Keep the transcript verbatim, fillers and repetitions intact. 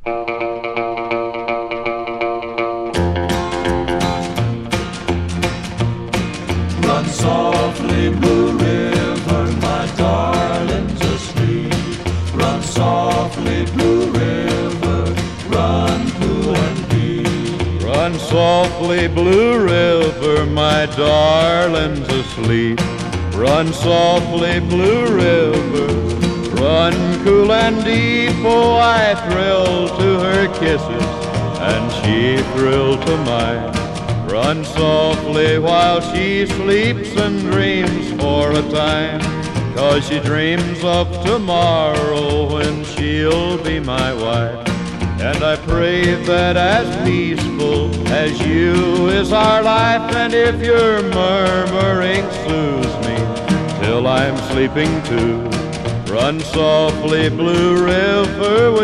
Run softly, Blue River, my darling's asleep. Run softly, Blue River, run cool and deep. Run softly, Blue River, my darling's asleep. Run softly, Blue River, run cool and deep. Oh, I thrill to her kisses, and she thrilled to mine. Run softly while she sleeps and dreams for a time, 'cause she dreams of tomorrow when she'll be my wife. And I pray that as peaceful as you is our life, and if your murmuring soothes me till I'm sleeping too, run softly, Blue River.